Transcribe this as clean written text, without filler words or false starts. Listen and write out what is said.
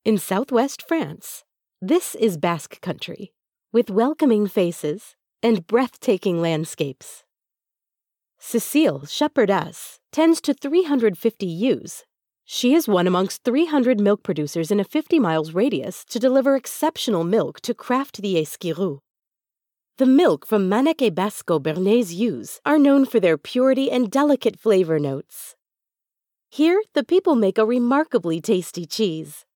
In southwest France, this is Basque Country, with welcoming faces and breathtaking landscapes. Cécile, shepherdess, tends to 350 ewes. She is one amongst 300 milk producers in a 50 miles radius to deliver exceptional milk to craft the Esquirou. The milk from Manec et Basco Béarnais ewes are known for their purity and delicate flavor notes. Here, the people make a remarkably tasty cheese.